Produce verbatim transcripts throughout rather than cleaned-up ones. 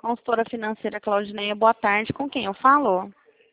Consultora financeira Claudineia, boa tarde. Com quem eu falo?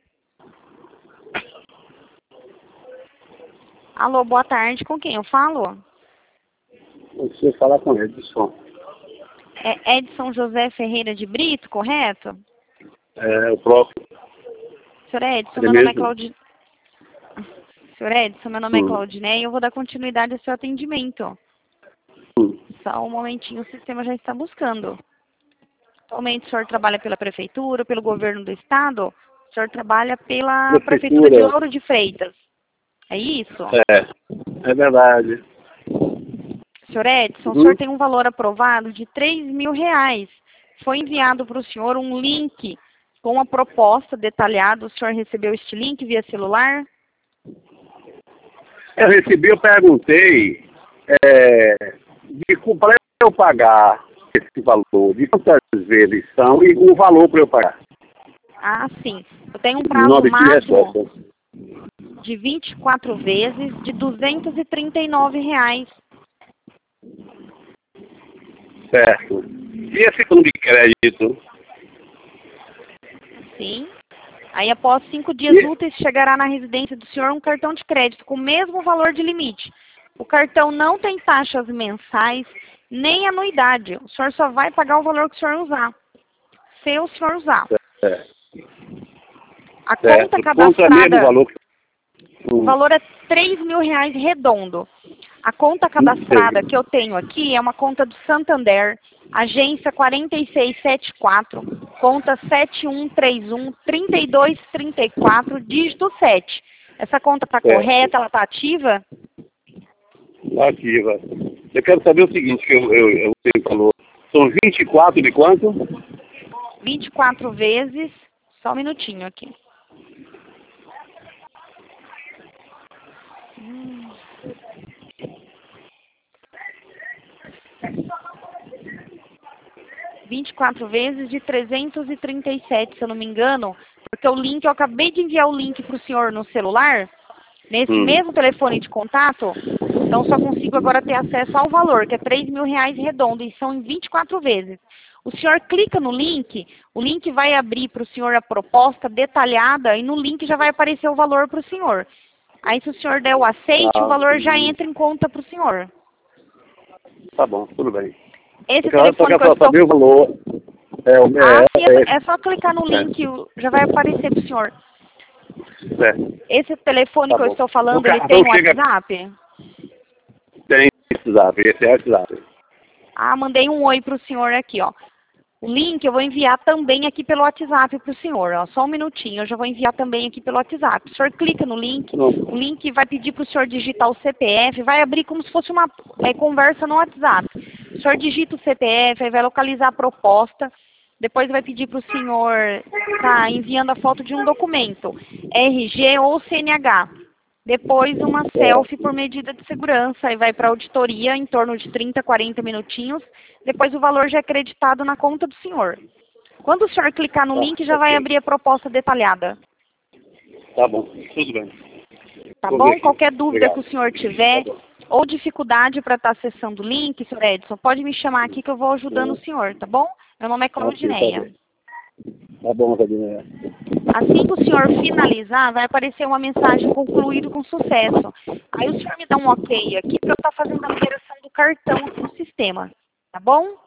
Alô, boa tarde. Com quem eu falo? Você fala com Edson. É Edson José Ferreira de Brito, correto? É, o próprio. Senhor Edson, Ele meu nome é mesmo? Claudineia. Senhor Edson, meu nome é Hum. Claudineia e eu vou dar continuidade ao seu atendimento. Hum. Só um momentinho, o sistema já está buscando. Atualmente o senhor trabalha pela prefeitura, pelo governo do estado? O senhor trabalha pela prefeitura de Prefeitura. Lauro de Freitas. É isso? É, é verdade. Senhor Edson, o Uhum. senhor tem um valor aprovado de três mil reais. Foi enviado para o senhor um link com a proposta detalhada. O senhor recebeu este link via celular? Eu recebi, eu perguntei é, de para eu pagar esse valor, de quantas vezes são e o valor para eu pagar. Ah, sim. Eu tenho um Não prazo obtive máximo resposta. de vinte e quatro vezes de duzentos e trinta e nove reais. Certo. E esse fundo de crédito? Sim. Aí, após cinco dias E, úteis, chegará na residência do senhor um cartão de crédito com o mesmo valor de limite. O cartão não tem taxas mensais, nem anuidade. O senhor só vai pagar o valor que o senhor usar. Se o senhor usar. é, A certo. conta Quanto é mesmo o cadastrada, valor? o Hum. valor é três mil reais redondo. A conta cadastrada que eu tenho aqui é uma conta do Santander, agência quatro seis sete quatro, conta sete um três um, três dois três quatro, dígito sete. Essa conta está Certo. correta? Ela está ativa? Ativa. Eu quero saber o seguinte, que eu, eu, eu tenho falou. São vinte e quatro de quanto? vinte e quatro vezes, só um minutinho aqui. Hum. vinte e quatro vezes de trezentos e trinta e sete, se eu não me engano, porque o link, eu acabei de enviar o link para o senhor no celular, nesse Hum. mesmo telefone de contato, então só consigo agora ter acesso ao valor, que é três mil reais redondo, e são em vinte e quatro vezes. O senhor clica no link, o link vai abrir para o senhor a proposta detalhada, e no link já vai aparecer o valor para o senhor. Aí, se o senhor der o aceite, o Ah, valor já sim. entra em conta para o senhor. Tá bom, tudo bem. Esse Eu quero, só telefone quero que eu só estou... saber o valor. É, o Ah, sim, é, é, é só clicar no link, o- já vai aparecer para o senhor. certo. Esse telefone Tá que eu bom. estou O falando, ele cartão tem chega. WhatsApp? Tem WhatsApp, esse é WhatsApp. Ah, mandei um oi para o senhor aqui, ó. O link eu vou enviar também aqui pelo WhatsApp para o senhor, ó. Só um minutinho, eu já vou enviar também aqui pelo WhatsApp. O senhor clica no link, Não. o link vai pedir para o senhor digitar o C P F, vai abrir como se fosse uma é, conversa no WhatsApp. O senhor digita o C P F, aí vai localizar a proposta, depois vai pedir para o senhor tá enviando a foto de um documento, R G ou C N H. Depois uma selfie por medida de segurança, aí vai para a auditoria em torno de trinta, quarenta minutinhos. Depois o valor já é creditado na conta do senhor. Quando o senhor clicar no Tá, link, já vai ok. abrir a proposta detalhada. Tá bom, tudo bem. Tá Vou ver bom? aqui. Qualquer dúvida que o Obrigado. senhor Tá tiver bom. ou dificuldade para estar acessando o link, senhor Edson, pode me chamar aqui que eu vou ajudando o Hum. senhor, tá bom? Meu nome é Ok, tá Claudineia. bem. Tá bom, Cadinha. Assim que o senhor finalizar, vai aparecer uma mensagem concluído com sucesso. Aí o senhor me dá um ok aqui para eu estar fazendo a numeração do cartão aqui no sistema, tá bom?